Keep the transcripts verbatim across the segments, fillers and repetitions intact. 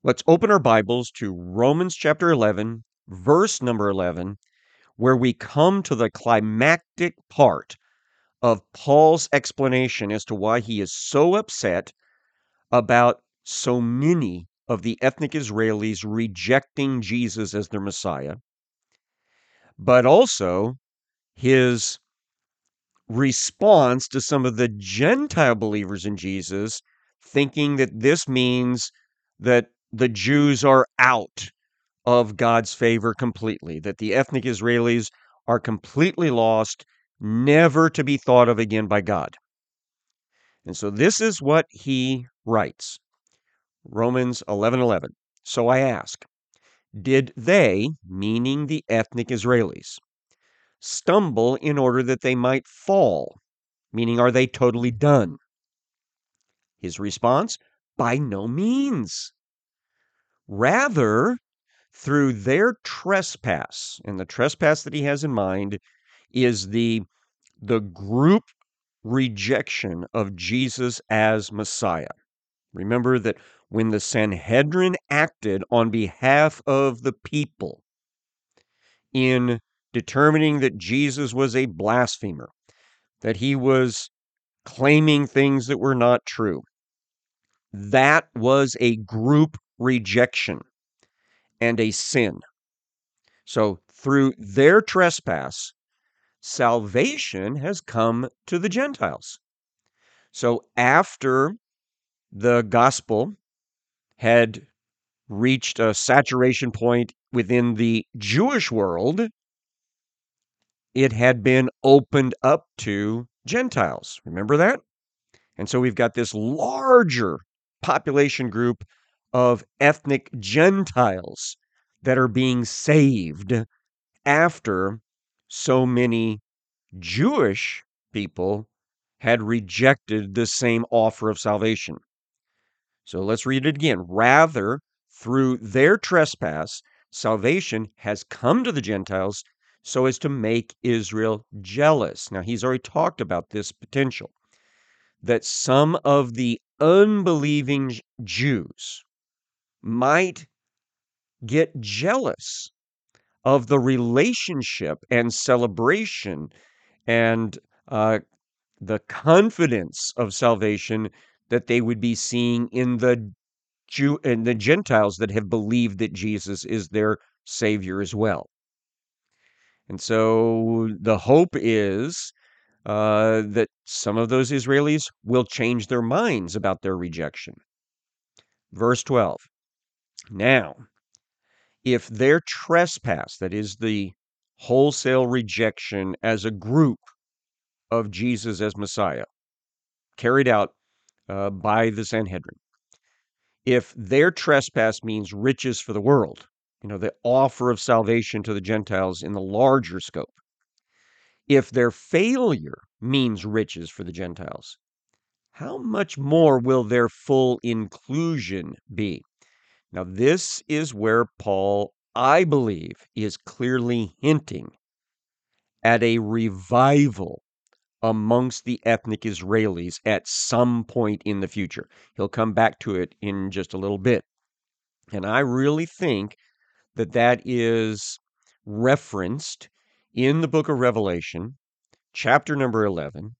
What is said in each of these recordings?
Let's open our Bibles to Romans chapter eleven, verse number eleven, where we come to the climactic part of Paul's explanation as to why he is so upset about so many of the ethnic Israelis rejecting Jesus as their Messiah, but also his response to some of the Gentile believers in Jesus, thinking that this means that the Jews are out of God's favor completely, that the ethnic Israelis are completely lost, never to be thought of again by God. And so this is what he writes. Romans eleven eleven. So I ask, did they, meaning the ethnic Israelis, stumble in order that they might fall? Meaning, are they totally done? His response, by no means. Rather, through their trespass, and the trespass that he has in mind is the the group rejection of Jesus as Messiah. Remember that when the Sanhedrin acted on behalf of the people in determining that Jesus was a blasphemer, that he was claiming things that were not true, that was a group rejection and a sin. So through their trespass, salvation has come to the Gentiles. So after the gospel had reached a saturation point within the Jewish world, it had been opened up to Gentiles. Remember that? And so we've got this larger population group of ethnic Gentiles that are being saved after so many Jewish people had rejected the same offer of salvation. So let's read it again. Rather, through their trespass, salvation has come to the Gentiles so as to make Israel jealous. Now, he's already talked about this potential, that some of the unbelieving Jews might get jealous of the relationship and celebration and uh, the confidence of salvation that they would be seeing in the Jew and the Gentiles that have believed that Jesus is their Savior as well. And so the hope is uh, that some of those Israelis will change their minds about their rejection. Verse twelve. Now, if their trespass, that is the wholesale rejection as a group of Jesus as Messiah, carried out uh, by the Sanhedrin, if their trespass means riches for the world, you know, the offer of salvation to the Gentiles in the larger scope, if their failure means riches for the Gentiles, how much more will their full inclusion be? Now, this is where Paul, I believe, is clearly hinting at a revival amongst the ethnic Israelis at some point in the future. He'll come back to it in just a little bit. And I really think that that is referenced in the book of Revelation, chapter number eleven,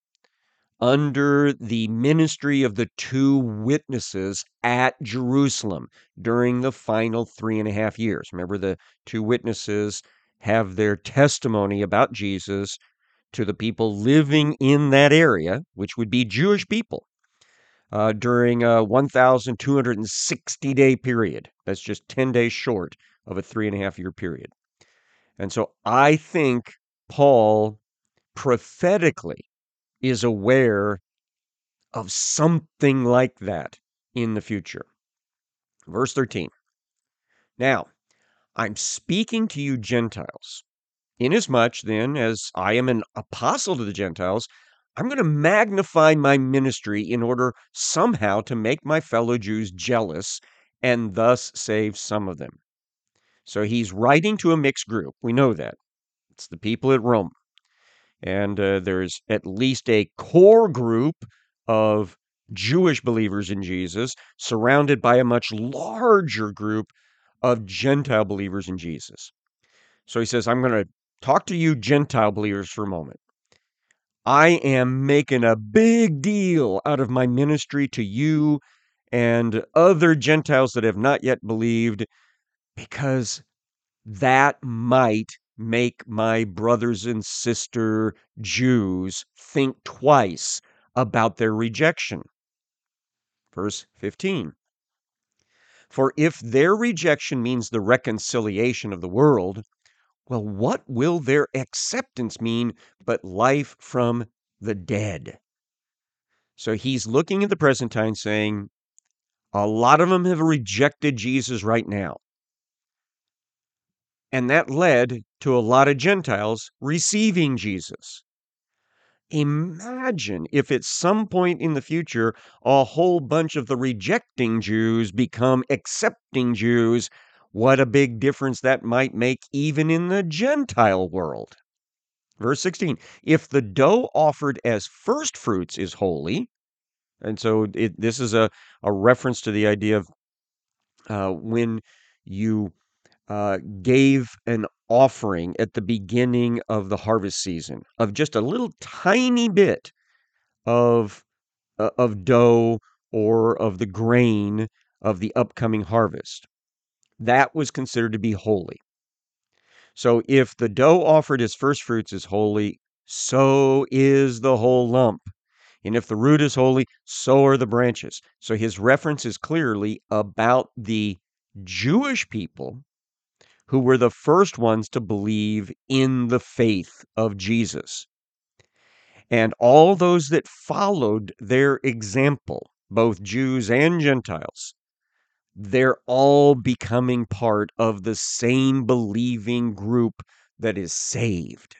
under the ministry of the two witnesses at Jerusalem during the final three and a half years. Remember, the two witnesses have their testimony about Jesus to the people living in that area, which would be Jewish people, uh, during a one thousand two hundred sixty day period. That's just ten days short of a three and a half year period. And so I think Paul prophetically is aware of something like that in the future. Verse thirteen. Now, I'm speaking to you Gentiles. Inasmuch then as I am an apostle to the Gentiles, I'm going to magnify my ministry in order somehow to make my fellow Jews jealous and thus save some of them. So he's writing to a mixed group. We know that. It's the people at Rome. And uh, there's at least a core group of Jewish believers in Jesus, surrounded by a much larger group of Gentile believers in Jesus. So he says, I'm going to talk to you Gentile believers for a moment. I am making a big deal out of my ministry to you and other Gentiles that have not yet believed, because that might make my brothers and sister Jews think twice about their rejection. Verse fifteen. For if their rejection means the reconciliation of the world, well, what will their acceptance mean but life from the dead? So he's looking at the present time saying, a lot of them have rejected Jesus right now. And that led to a lot of Gentiles receiving Jesus. Imagine if at some point in the future, a whole bunch of the rejecting Jews become accepting Jews. What a big difference that might make even in the Gentile world. Verse sixteen, if the dough offered as first fruits is holy, and so it, this is a, a reference to the idea of uh, when you uh, gave an offering at the beginning of the harvest season of just a little tiny bit of uh, of dough or of the grain of the upcoming harvest. That was considered to be holy. So if the dough offered as first fruits is holy, so is the whole lump. And if the root is holy, so are the branches. So his reference is clearly about the Jewish people who were the first ones to believe in the faith of Jesus. And all those that followed their example, both Jews and Gentiles, they're all becoming part of the same believing group that is saved.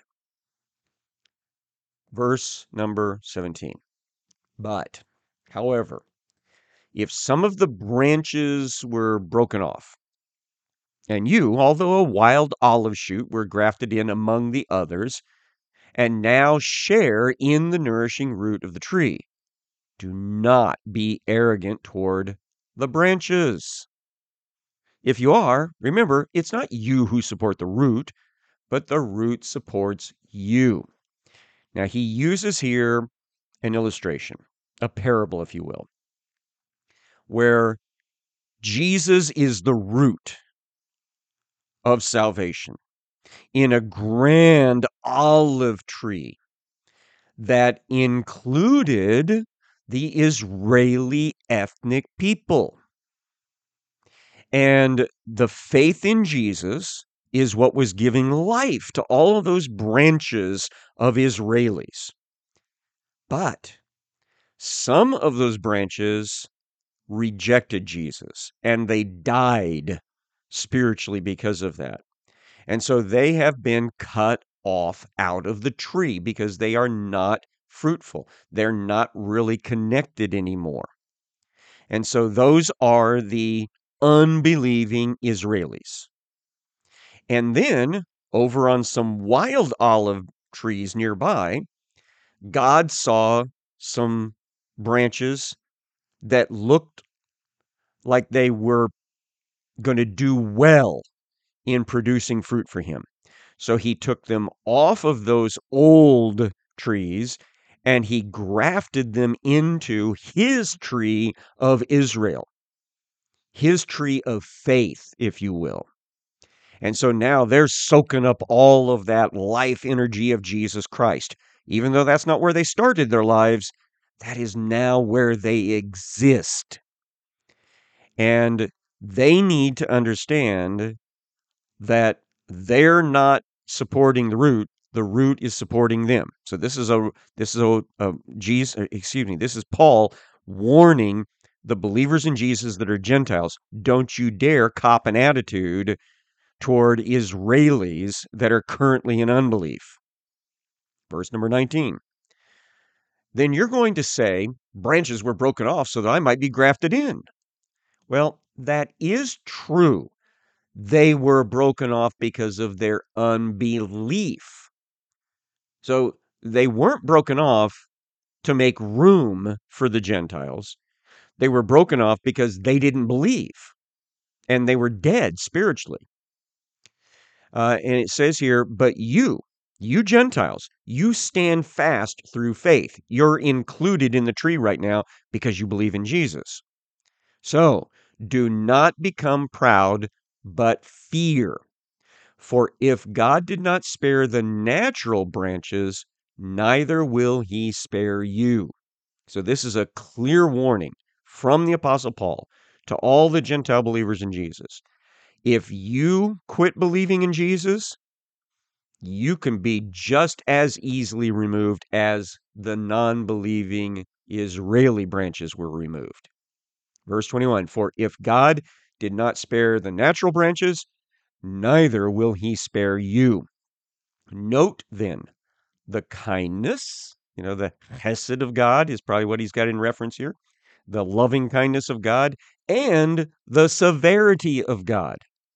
Verse number seventeen. But, however, if some of the branches were broken off, and you, although a wild olive shoot, were grafted in among the others, and now share in the nourishing root of the tree, do not be arrogant toward the branches. If you are, remember, it's not you who support the root, but the root supports you. Now, he uses here an illustration, a parable, if you will, where Jesus is the root of salvation in a grand olive tree that included the Israeli ethnic people. And the faith in Jesus is what was giving life to all of those branches of Israelis. But some of those branches rejected Jesus, and they died spiritually because of that. And so they have been cut off out of the tree because they are not fruitful. They're not really connected anymore. And so those are the unbelieving Israelis. And then over on some wild olive trees nearby, God saw some branches that looked like they were going to do well in producing fruit for him. So he took them off of those old trees and he grafted them into his tree of Israel, his tree of faith, if you will. And so now they're soaking up all of that life energy of Jesus Christ. Even though that's not where they started their lives, that is now where they exist. And they need to understand that they're not supporting the root, the root is supporting them. So this is a this is a, a Jesus, excuse me, this is Paul warning the believers in Jesus that are Gentiles, don't you dare cop an attitude toward Israelis that are currently in unbelief. Verse number nineteen. Then you're going to say, branches were broken off so that I might be grafted in. Well, that is true. They were broken off because of their unbelief. So they weren't broken off to make room for the Gentiles. They were broken off because they didn't believe, and they were dead spiritually. Uh, and it says here, but you, you Gentiles, you stand fast through faith. You're included in the tree right now because you believe in Jesus. So do not become proud, but fear. For if God did not spare the natural branches, neither will he spare you. So this is a clear warning from the Apostle Paul to all the Gentile believers in Jesus. If you quit believing in Jesus, you can be just as easily removed as the non-believing Israeli branches were removed. Verse twenty-one, for if God did not spare the natural branches, neither will he spare you. Note then the kindness, you know, the chesed of God is probably what he's got in reference here, the loving kindness of God, and the severity of God.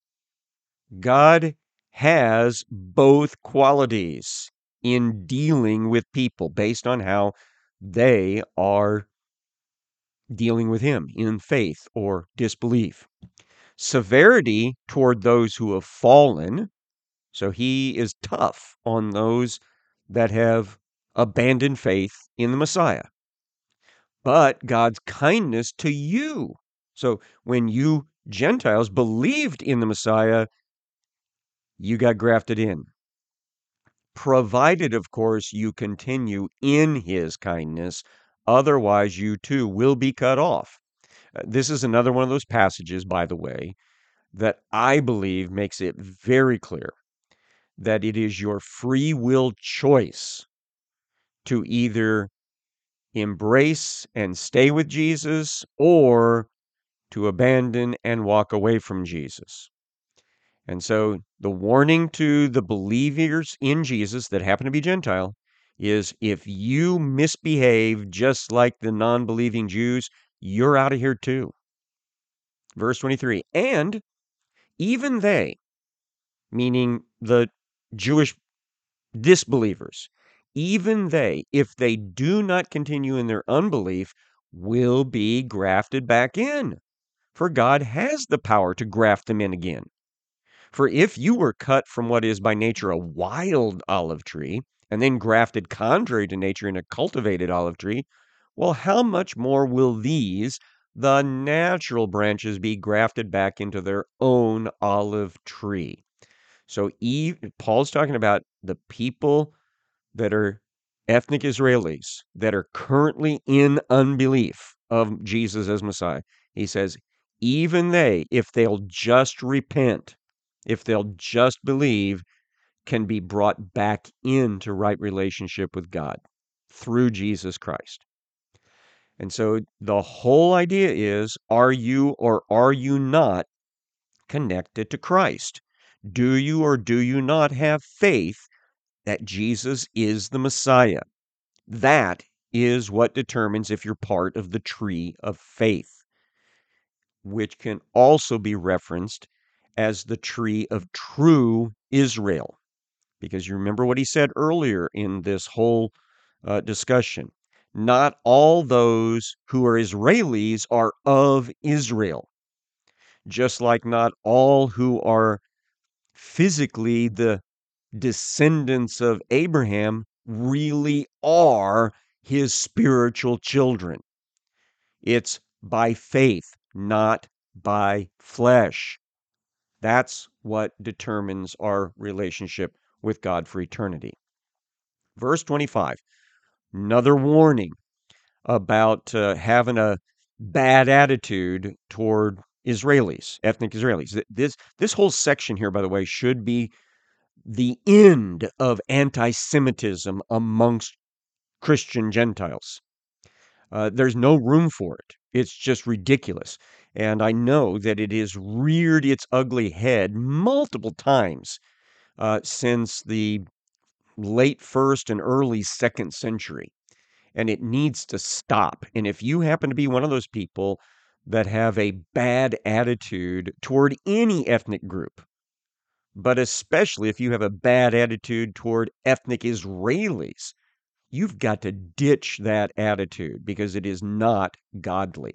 God has both qualities in dealing with people based on how they are dealing with him in faith or disbelief. Severity toward those who have fallen. So he is tough on those that have abandoned faith in the Messiah. But God's kindness to you. So when you Gentiles believed in the Messiah, you got grafted in. Provided, of course, you continue in his kindness. Otherwise, you too will be cut off. Uh, This is another one of those passages, by the way, that I believe makes it very clear that it is your free will choice to either embrace and stay with Jesus or to abandon and walk away from Jesus. And so the warning to the believers in Jesus that happen to be Gentile is if you misbehave just like the non-believing Jews, you're out of here too. Verse twenty-three, and even they, meaning the Jewish disbelievers, even they, if they do not continue in their unbelief, will be grafted back in. For God has the power to graft them in again. For if you were cut from what is by nature a wild olive tree, and then grafted contrary to nature in a cultivated olive tree, well, how much more will these, the natural branches, be grafted back into their own olive tree? So Eve, Paul's talking about the people that are ethnic Israelis that are currently in unbelief of Jesus as Messiah. He says, even they, if they'll just repent, if they'll just believe, can be brought back into right relationship with God through Jesus Christ. And so the whole idea is, are you or are you not connected to Christ? Do you or do you not have faith that Jesus is the Messiah? That is what determines if you're part of the tree of faith, which can also be referenced as the tree of true Israel. Because you remember what he said earlier in this whole uh, discussion. Not all those who are Israelis are of Israel, just like not all who are physically the descendants of Abraham really are his spiritual children. It's by faith, not by flesh. That's what determines our relationship with God for eternity. Verse twenty-five, another warning about uh, having a bad attitude toward Israelis, ethnic Israelis. This, this whole section here, by the way, should be the end of anti-Semitism amongst Christian Gentiles. Uh, there's no room for it. It's just ridiculous. And I know that it has reared its ugly head multiple times uh, since the late first and early second century. And it needs to stop. And if you happen to be one of those people that have a bad attitude toward any ethnic group, but especially if you have a bad attitude toward ethnic Israelis, You've got to ditch that attitude because it is not godly.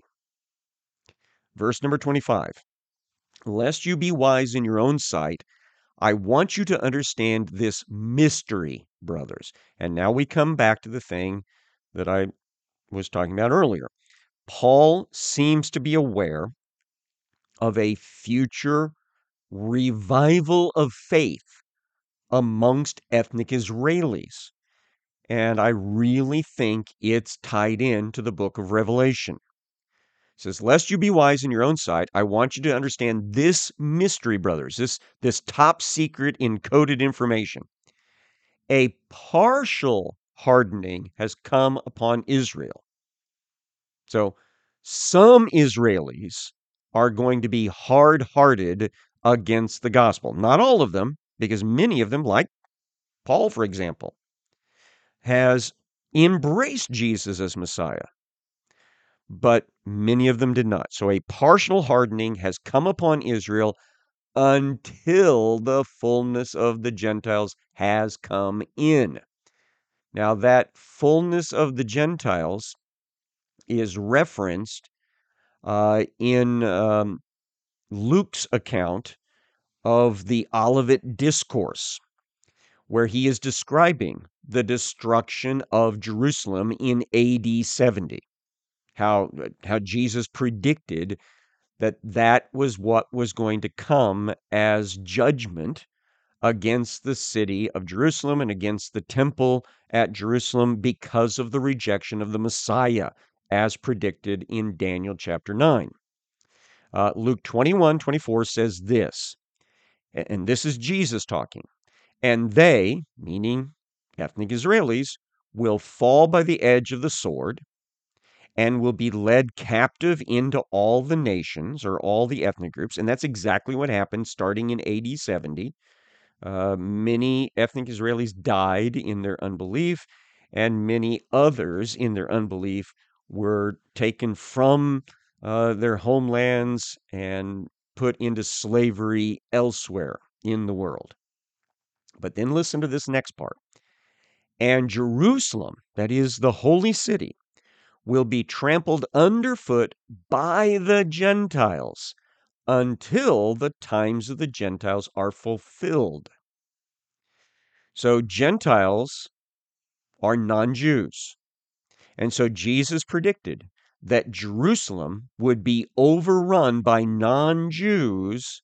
Verse number twenty-five, lest you be wise in your own sight, I want you to understand this mystery, brothers. And now we come back to the thing that I was talking about earlier. Paul seems to be aware of a future revival of faith amongst ethnic Israelis. And I really think it's tied in to the book of Revelation. It says, lest you be wise in your own sight, I want you to understand this mystery, brothers, this, this top secret encoded information. A partial hardening has come upon Israel. So some Israelis are going to be hard-hearted against the gospel. Not all of them, because many of them, like Paul, for example, has embraced Jesus as Messiah, but many of them did not. So a partial hardening has come upon Israel until the fullness of the Gentiles has come in. Now, that fullness of the Gentiles is referenced uh, in um, Luke's account of the Olivet Discourse, where he is describing the destruction of Jerusalem in A D seventy. How, how Jesus predicted that that was what was going to come as judgment against the city of Jerusalem and against the temple at Jerusalem because of the rejection of the Messiah, as predicted in Daniel chapter nine. Uh, Luke twenty-one twenty-four says this, and this is Jesus talking, and they, meaning ethnic Israelis, will fall by the edge of the sword and will be led captive into all the nations or all the ethnic groups. And that's exactly what happened starting in A D seventy. Uh, many ethnic Israelis died in their unbelief, and many others in their unbelief were taken from uh, their homelands and put into slavery elsewhere in the world. But then listen to this next part. And Jerusalem, that is the holy city, will be trampled underfoot by the Gentiles until the times of the Gentiles are fulfilled. So Gentiles are non-Jews. And so Jesus predicted that Jerusalem would be overrun by non-Jews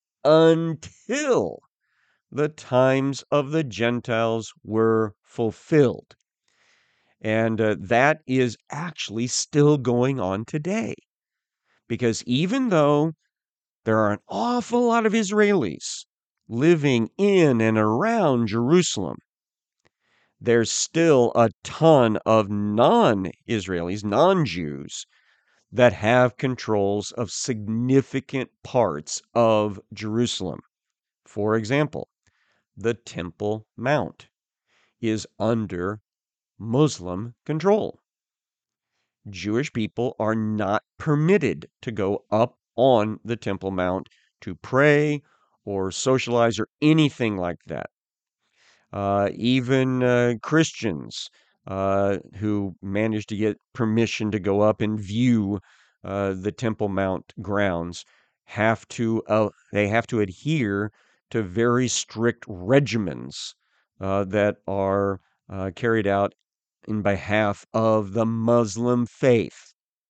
until the times of the Gentiles were fulfilled. And uh, that is actually still going on today. Because even though there are an awful lot of Israelis living in and around Jerusalem, there's still a ton of non-Israelis, non-Jews, that have controls of significant parts of Jerusalem. For example, the Temple Mount is under Muslim control. Jewish people are not permitted to go up on the Temple Mount to pray or socialize or anything like that. Uh, even uh, Christians uh, who manage to get permission to go up and view uh, the Temple Mount grounds have to uh, they have to adhere to very strict regimens uh, that are uh, carried out in behalf of the Muslim faith.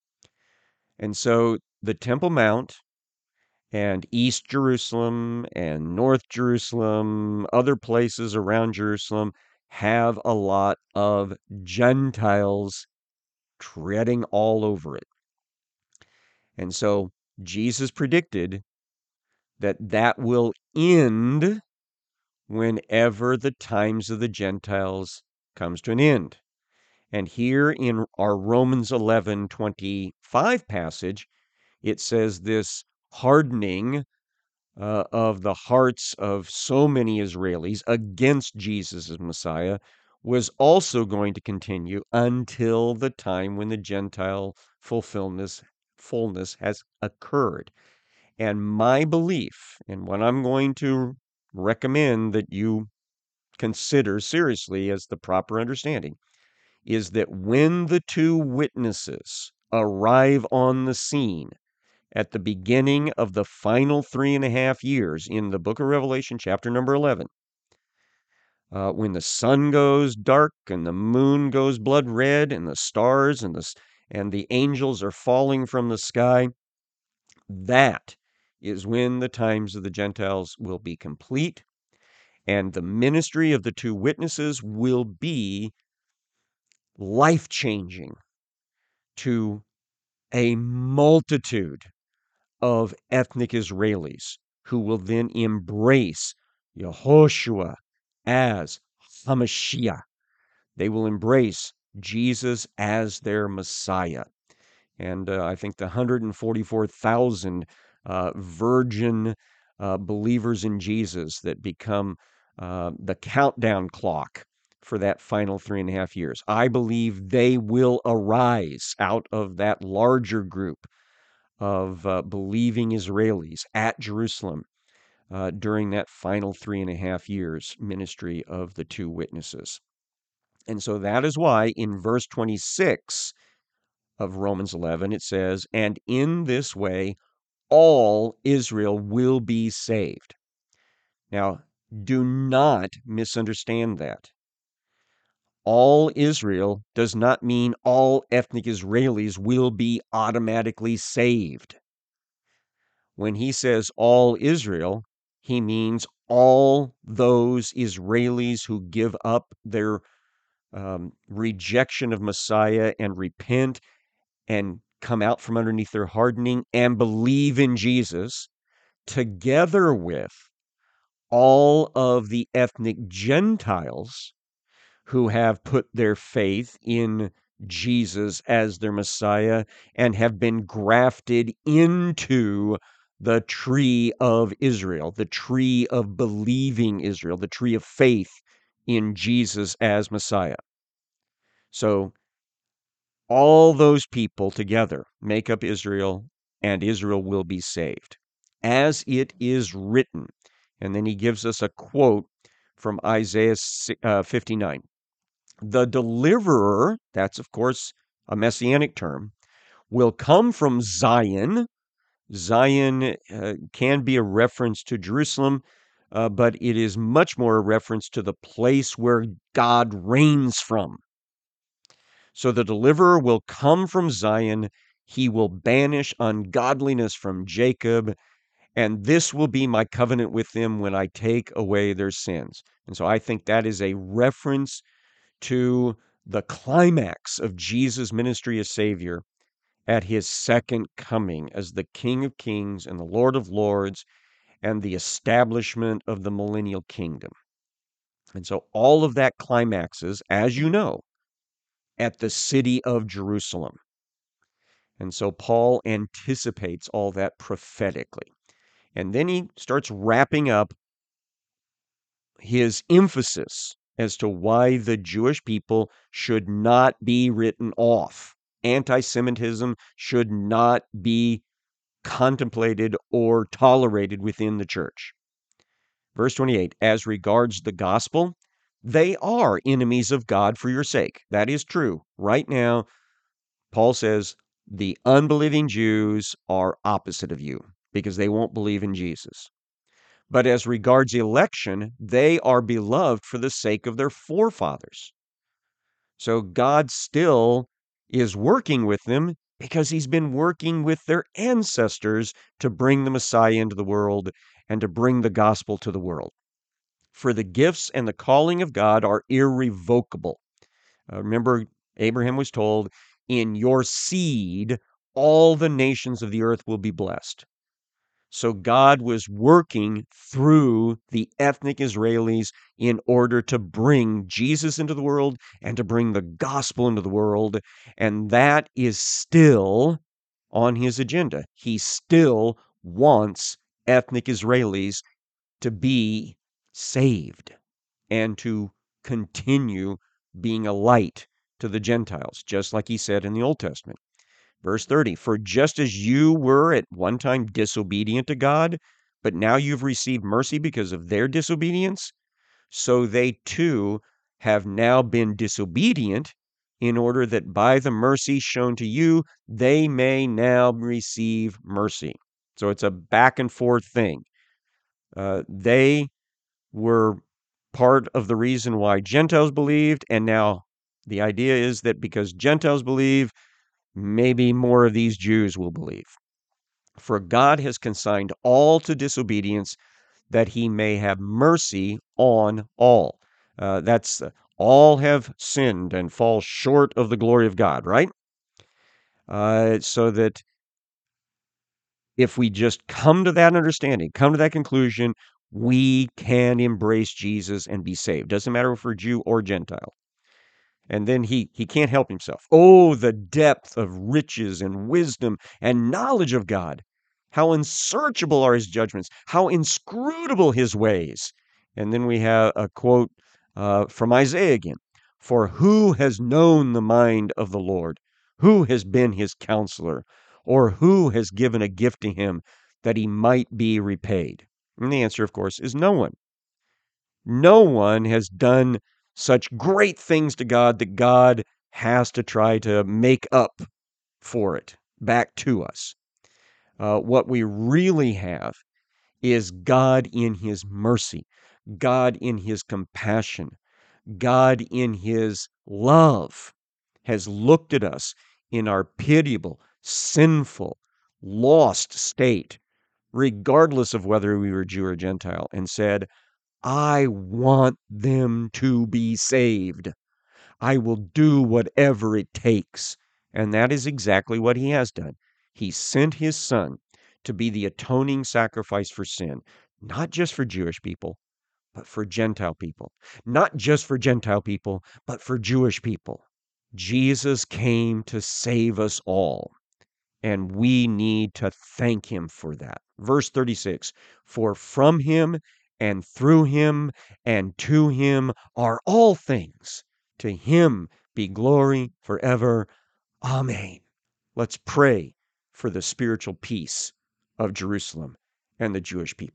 And so the Temple Mount and East Jerusalem and North Jerusalem, other places around Jerusalem, have a lot of Gentiles treading all over it. And so Jesus predicted that that will end whenever the times of the Gentiles comes to an end. And here in our Romans eleven twenty-five passage, it says this hardening uh, of the hearts of so many Israelis against Jesus as Messiah was also going to continue until the time when the Gentile fulfillment fullness has occurred. And my belief, and what I'm going to recommend that you consider seriously as the proper understanding, is that when the two witnesses arrive on the scene at the beginning of the final three and a half years in the book of Revelation, chapter number eleven, uh, when the sun goes dark and the moon goes blood red and the stars and the, and the angels are falling from the sky, that is when the times of the Gentiles will be complete, and the ministry of the two witnesses will be life-changing to a multitude of ethnic Israelis who will then embrace Yehoshua as HaMashiach. They will embrace Jesus as their Messiah. And uh, I think the one hundred forty-four thousand uh, virgin uh, believers in Jesus that become uh, the countdown clock for that final three and a half years, I believe they will arise out of that larger group of uh, believing Israelis at Jerusalem uh, during that final three and a half years ministry of the two witnesses. And so that is why in verse twenty-six of Romans eleven, it says, and in this way, all Israel will be saved. Now, do not misunderstand that. All Israel does not mean all ethnic Israelis will be automatically saved. When he says all Israel, he means all those Israelis who give up their um, rejection of Messiah and repent and come out from underneath their hardening and believe in Jesus, together with all of the ethnic Gentiles who have put their faith in Jesus as their Messiah and have been grafted into the tree of Israel, the tree of believing Israel, the tree of faith in Jesus as Messiah. So all those people together make up Israel, and Israel will be saved, as it is written. And then he gives us a quote from Isaiah fifty-nine. The deliverer, that's of course a messianic term, will come from Zion. Zion uh, can be a reference to Jerusalem, uh, but it is much more a reference to the place where God reigns from. So the deliverer will come from Zion. He will banish ungodliness from Jacob, and this will be my covenant with them when I take away their sins. And so I think that is a reference to the climax of Jesus' ministry as Savior at his second coming as the King of Kings and the Lord of Lords and the establishment of the millennial kingdom. And so all of that climaxes, as you know, at the city of Jerusalem. And so Paul anticipates all that prophetically. And then he starts wrapping up his emphasis as to why the Jewish people should not be written off. Anti-Semitism should not be contemplated or tolerated within the church. Verse twenty-eight, as regards the gospel, they are enemies of God for your sake. That is true. Right now, Paul says the unbelieving Jews are opposite of you because they won't believe in Jesus. But as regards election, they are beloved for the sake of their forefathers. So God still is working with them because he's been working with their ancestors to bring the Messiah into the world and to bring the gospel to the world. For the gifts and the calling of God are irrevocable. Uh, remember, Abraham was told, in your seed, all the nations of the earth will be blessed. So God was working through the ethnic Israelis in order to bring Jesus into the world and to bring the gospel into the world. And that is still on his agenda. He still wants ethnic Israelis to be saved and to continue being a light to the Gentiles, just like he said in the Old Testament. Verse thirty, for just as you were at one time disobedient to God, but now you've received mercy because of their disobedience, so they too have now been disobedient in order that by the mercy shown to you, they may now receive mercy. So it's a back and forth thing. Uh, they were part of the reason why Gentiles believed, and now the idea is that because Gentiles believe, maybe more of these Jews will believe. For God has consigned all to disobedience, that he may have mercy on all. Uh, that's uh, all have sinned and fall short of the glory of God, right? Uh, so that if we just come to that understanding, come to that conclusion, we can embrace Jesus and be saved. Doesn't matter if we're Jew or Gentile. And then he he can't help himself. Oh, the depth of riches and wisdom and knowledge of God. How unsearchable are his judgments, how inscrutable his ways. And then we have a quote uh, from Isaiah again. For who has known the mind of the Lord? Who has been his counselor? Or who has given a gift to him that he might be repaid? And the answer, of course, is no one. No one has done such great things to God that God has to try to make up for it back to us. Uh, what we really have is God in his mercy, God in his compassion, God in his love has looked at us in our pitiable, sinful, lost state, regardless of whether we were Jew or Gentile, and said, I want them to be saved. I will do whatever it takes. And that is exactly what he has done. He sent his son to be the atoning sacrifice for sin, not just for Jewish people, but for Gentile people. Not just for Gentile people, but for Jewish people. Jesus came to save us all. And we need to thank him for that. Verse thirty-six, for from him and through him and to him are all things. To him be glory forever. Amen. Let's pray for the spiritual peace of Jerusalem and the Jewish people.